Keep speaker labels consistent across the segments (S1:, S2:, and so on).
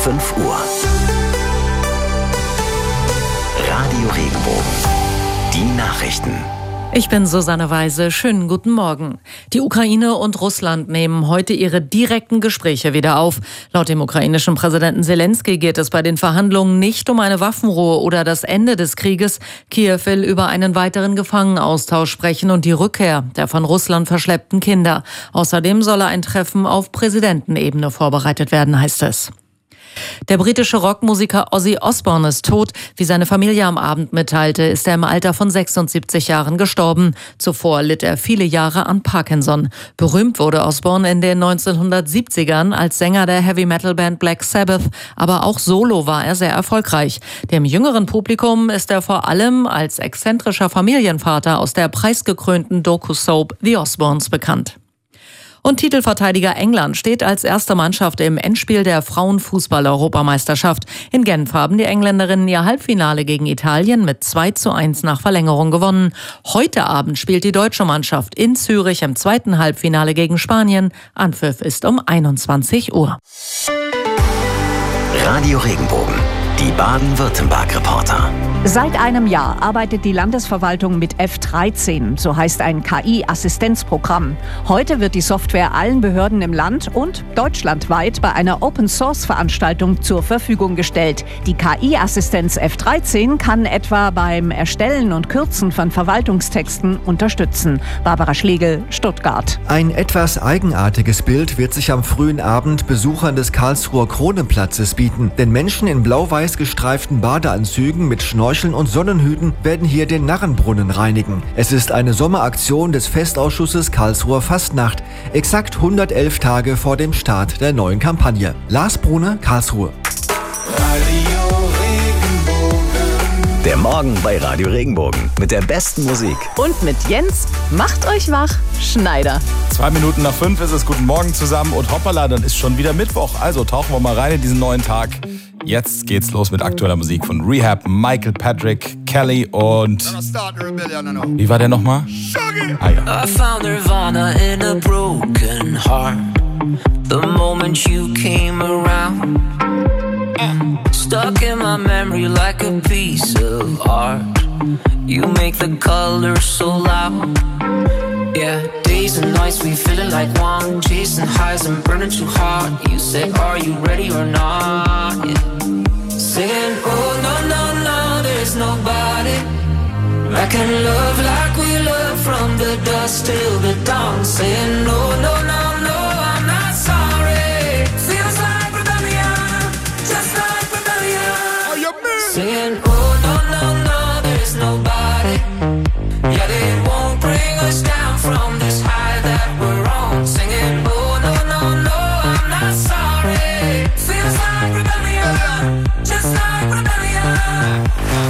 S1: 5 Uhr. Radio Regenbogen. Die Nachrichten.
S2: Ich bin Susanne Weise. Schönen guten Morgen. Die Ukraine und Russland nehmen heute ihre direkten Gespräche wieder auf. Laut dem ukrainischen Präsidenten Zelensky geht es bei den Verhandlungen nicht um eine Waffenruhe oder das Ende des Krieges. Kiew will über einen weiteren Gefangenaustausch sprechen und die Rückkehr der von Russland verschleppten Kinder. Außerdem solle ein Treffen auf Präsidentenebene vorbereitet werden, heißt es. Der britische Rockmusiker Ozzy Osbourne ist tot. Wie seine Familie am Abend mitteilte, ist er im Alter von 76 Jahren gestorben. Zuvor litt er viele Jahre an Parkinson. Berühmt wurde Osbourne in den 1970ern als Sänger der Heavy-Metal-Band Black Sabbath, aber auch solo war er sehr erfolgreich. Dem jüngeren Publikum ist er vor allem als exzentrischer Familienvater aus der preisgekrönten Doku-Soap The Osbournes bekannt. Und Titelverteidiger England steht als erste Mannschaft im Endspiel der Frauenfußball-Europameisterschaft. In Genf haben die Engländerinnen ihr Halbfinale gegen Italien mit 2:1 nach Verlängerung gewonnen. Heute Abend spielt die deutsche Mannschaft in Zürich im zweiten Halbfinale gegen Spanien. Anpfiff ist um 21 Uhr.
S1: Radio Regenbogen. Die Baden-Württemberg-Reporter.
S3: Seit einem Jahr arbeitet die Landesverwaltung mit F13, so heißt ein KI-Assistenzprogramm. Heute wird die Software allen Behörden im Land und deutschlandweit bei einer Open-Source-Veranstaltung zur Verfügung gestellt. Die KI-Assistenz F13 kann etwa beim Erstellen und Kürzen von Verwaltungstexten unterstützen. Barbara Schlegel, Stuttgart.
S4: Ein etwas eigenartiges Bild wird sich am frühen Abend Besuchern des Karlsruher Kronenplatzes bieten. Denn Menschen in blau-weiß gestreiften Badeanzügen mit Schnorcheln und Sonnenhüten werden hier den Narrenbrunnen reinigen. Es ist eine Sommeraktion des Festausschusses Karlsruher Fastnacht, exakt 111 Tage vor dem Start der neuen Kampagne. Lars Brune, Karlsruhe.
S1: Der Morgen bei Radio Regenbogen mit der besten Musik.
S5: Und mit Jens, macht euch wach, Schneider.
S6: 5:02 ist es. Guten Morgen zusammen und hoppala, dann ist schon wieder Mittwoch. Also tauchen wir mal rein in diesen neuen Tag. Jetzt geht's los mit aktueller Musik von Rehab, Michael Patrick, Kelly und... Wie war der nochmal? Ah, ja.
S7: I found Nirvana in a broken heart. The moment you came around. Stuck in my memory like a piece of art. You make the colors so loud. Yeah, days and nights we feeling like one. Chasing highs and burning too hard. You say, are you ready or not? Yeah. Saying, oh no, no, no, there's nobody I can love like we love from the dusk till the dawn. Saying, no, no, no, no, I'm not sorry. Feels like rebellion, just like rebellion. Saying, oh no, no, no, there's nobody. Yeah, they won't bring us down from this high that we're on. Singing, oh no, no, no, I'm not sorry. Feels like rebellion, just like rebellion.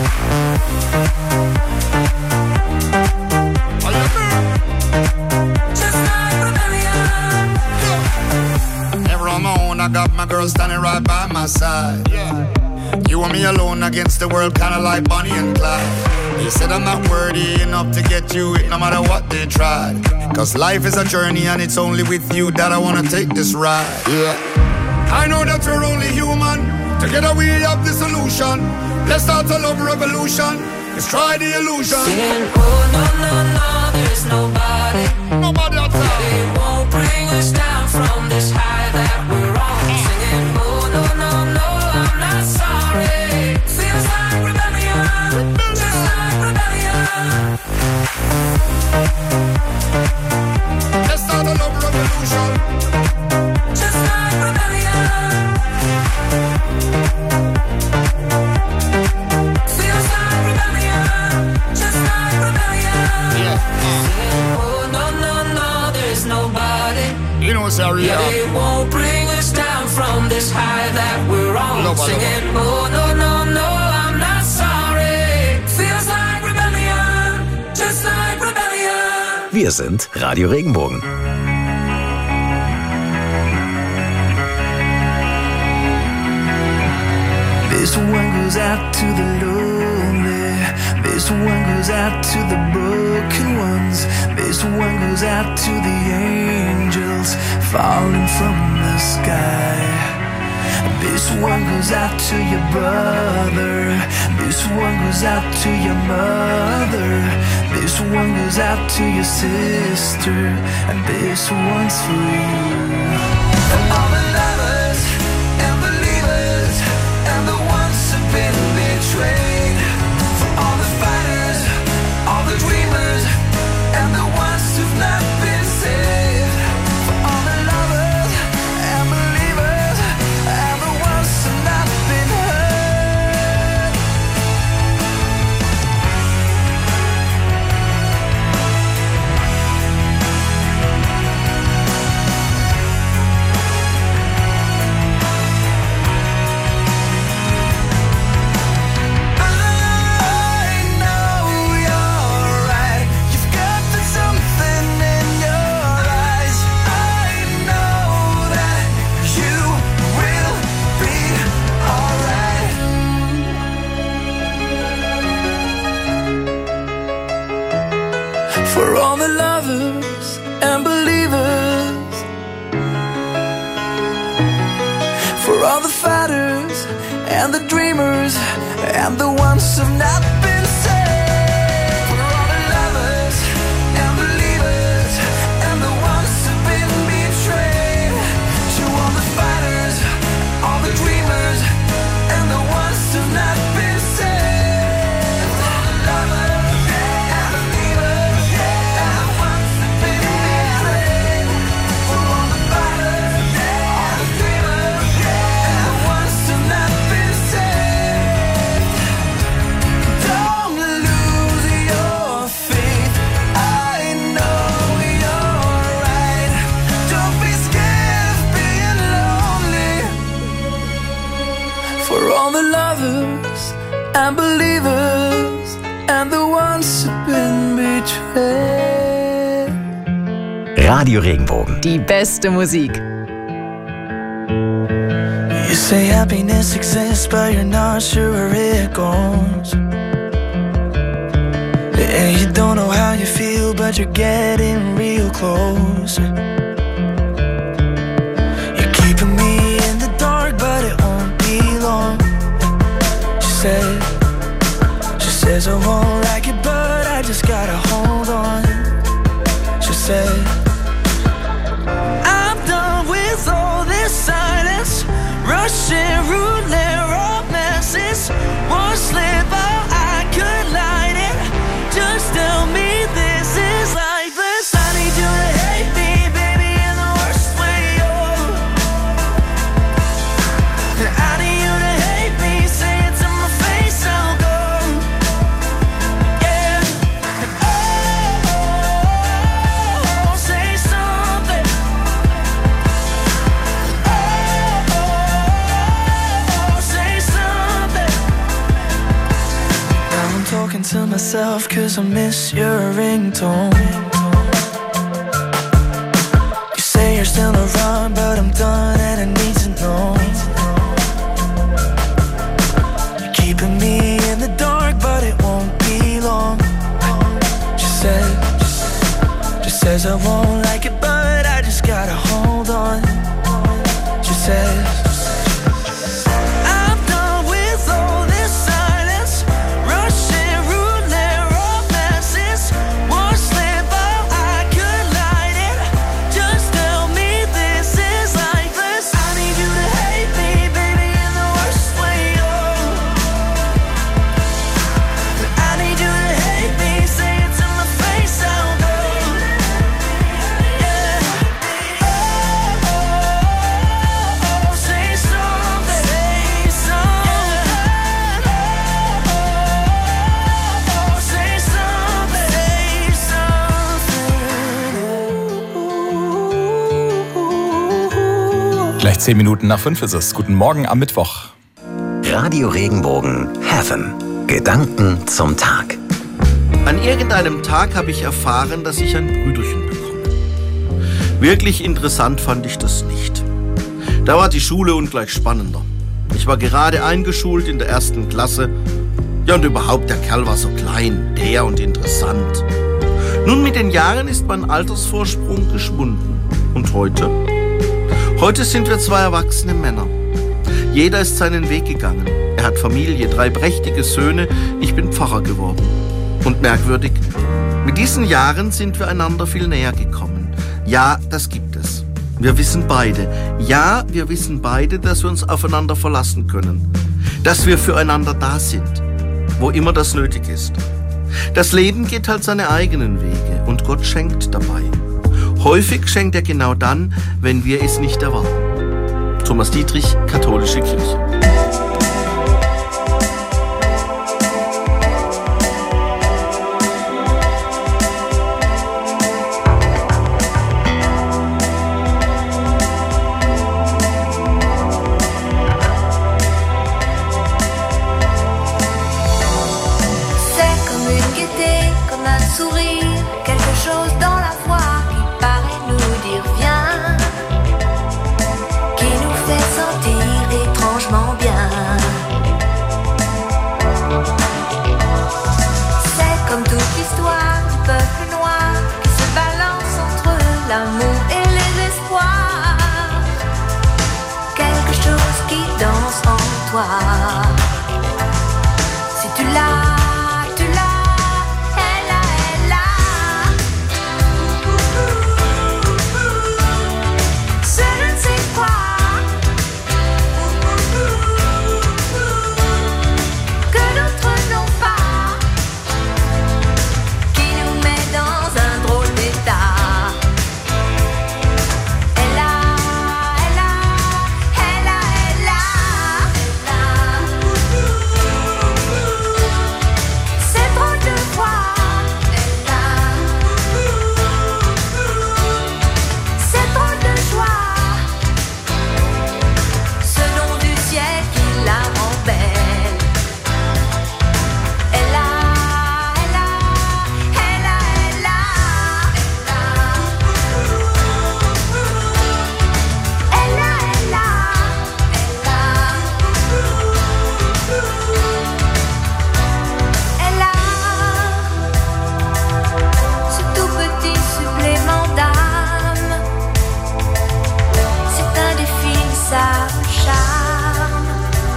S7: Just like rebellion.
S8: Never on my own, I got my girl standing right by my side. Yeah. You and me alone against the world, kinda like Bonnie and Clyde. They said I'm not worthy enough to get you it, no matter what they tried. Cause life is a journey and it's only with you that I wanna take this ride. Yeah. I know that we're only human. Together we have the solution. Let's start a love revolution. Let's try the illusion.
S7: Saying, oh no, no, no, there's nobody.
S8: Nobody outside.
S7: They won't bring us down from this high that we're on. Singing, oh no, no, no, I'm not sorry. Feels like rebellion, just like rebellion.
S8: Let's start a love revolution.
S7: Just like rebellion. Feels like rebellion, just like rebellion.
S8: Yeah.
S7: Saying, oh no, no, no, there's nobody.
S8: You know, sorry,
S7: Yeah, they won't bring us down from this high that we're on.
S8: Nobody.
S7: Singing, oh no, no, no, I'm not sorry. Feels like rebellion, just like rebellion.
S1: Wir sind Radio Regenbogen.
S9: This one goes out to the lonely. This one goes out to the broken ones. This one goes out to the angels falling from the sky. This one goes out to your brother. This one goes out to your mother. This one goes out to your sister. And this one's for you. For all the lovers and believers and the ones who've been betrayed. For all the fighters, all the dreamers and the ones who've not been saved. For all the lovers and believers and the ones who've not been hurt. I know you're right. You've got something in your eyes. I know that you will be alright. For all the lovers and believers, for all the fighters and the dreamers and the ones who've not been saved. For all the lovers and believers and the ones who've been betrayed. To all the fighters, all the dreamers and the ones who've not been saved. For all the lovers and believers and the ones who've been betrayed. For all the fighters, all the dreamers and the ones who've not been saved. Don't lose your faith. I know you're right. Don't be scared of being lonely. For all the lovers and believers and the ones who've been betrayed.
S1: Radio Regenbogen.
S5: Die beste Musik.
S9: You say happiness exists, but you're not sure where it goes. And you don't know how you feel, but you're getting real close. You're keeping me in the dark, but it won't be long. She says I won't like it, but I just gotta hold on. She said, I'm done with all this silence, Russian roulette romances. One slip out, I could light it. Just tell me this is lifeless. I need you to hate me, baby, in the worst way. I need you to hate me, say it to my face, I'll go. Yeah. Oh, say something. Oh, say something. Now I'm talking to myself 'cause I miss your ringtone. You say you're still around, but I'm done and I need to know. You're keeping me in the dark, but it won't be long. She says I won't like it, but I just gotta hold on. She says, I'm done with all this silence, Russian roulette romances. One slip out, I could light it. Just tell me this is lifeless. I need you to hate me, baby, in the worst way. I need you to hate me, say it to my face, I'll go. Yeah. Oh, say something. Say something. Oh, say something. Say something.
S6: Gleich 10 Minuten nach 5 ist es. Guten Morgen am Mittwoch.
S1: Radio Regenbogen Heaven. Gedanken zum Tag.
S10: An irgendeinem Tag habe ich erfahren, dass ich ein Brüderchen bekomme. Wirklich interessant fand ich das nicht. Da war die Schule ungleich spannender. Ich war gerade eingeschult in der 1. Klasse. Ja, und überhaupt, der Kerl war so klein, der und interessant. Nun, mit den Jahren ist mein Altersvorsprung geschwunden. Und heute? Heute sind wir 2 erwachsene Männer. Jeder ist seinen Weg gegangen. Er hat Familie, 3 prächtige Söhne. Ich bin Pfarrer geworden. Und merkwürdig, mit diesen Jahren sind wir einander viel näher gekommen. Ja, das gibt es. Wir wissen beide, dass wir uns aufeinander verlassen können. Dass wir füreinander da sind, wo immer das nötig ist. Das Leben geht halt seine eigenen Wege und Gott schenkt dabei. Häufig schenkt er genau dann, wenn wir es nicht erwarten. Thomas Dietrich, Katholische Kirche.
S11: Si tu l'as, elle a. C'est je ne sais quoi. Que d'autres n'ont pas. Qui nous met dans un drôle d'état. Elle a. C'est drôle de voir. C'est drôle de joie. Ce nom du ciel qui la rend belle. Elle a. Ce tout petit supplément d'âme, c'est indéfinissable charme.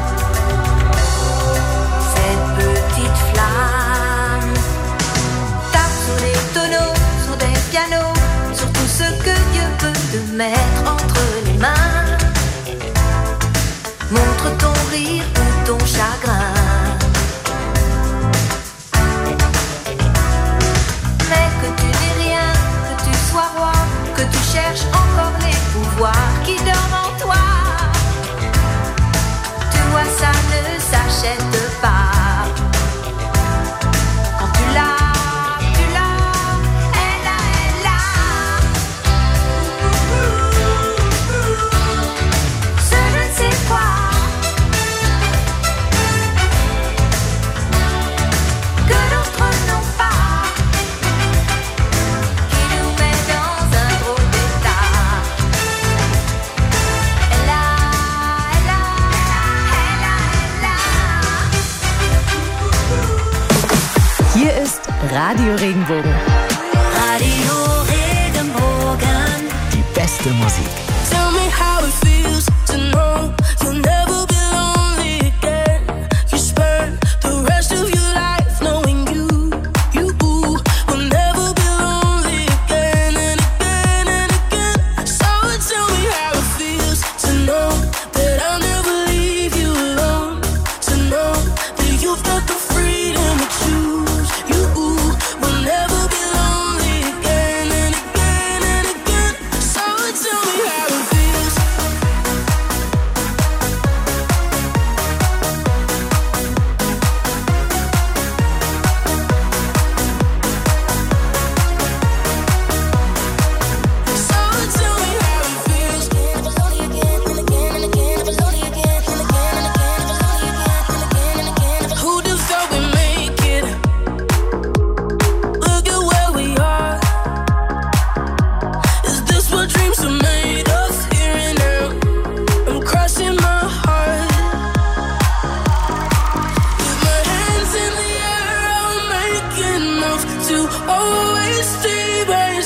S11: Cette petite flamme tape sur les tonneaux, sur des pianos, sur tout ce que Dieu peut te mettre entre les mains. Montre ton rire ou ton chagrin. Mais que tu dis rien, que tu sois roi, que tu cherches encore les pouvoirs qui dorment en toi. Tu vois, ça ne s'achète pas. Quand tu l'as, elle a. Ce je ne sais quoi. Que d'autres n'ont pas. Qui nous met dans un drôle d'état. Elle a.
S5: Hier ist Radio Regenbogen.
S11: Radio Regenbogen.
S1: Die beste Musik.
S9: Tell me how it feels to know you'll never be lonely again. You spend the rest of your life knowing you will never be lonely again and again and again. So tell me how it feels to know that I'll never leave you alone. To know that you've got the freedom to choose. You will never be lonely again and again and again. So tell me how it feels. So tell me how it feels. Never lonely again and again and again. Never lonely again and again and again. Never lonely again and again and again. Who'd have thought we'd make it? Look at where we are. Is this what dreams are made of? Here and now, I'm crossing my heart. With my hands in the air, I'll make enough to hold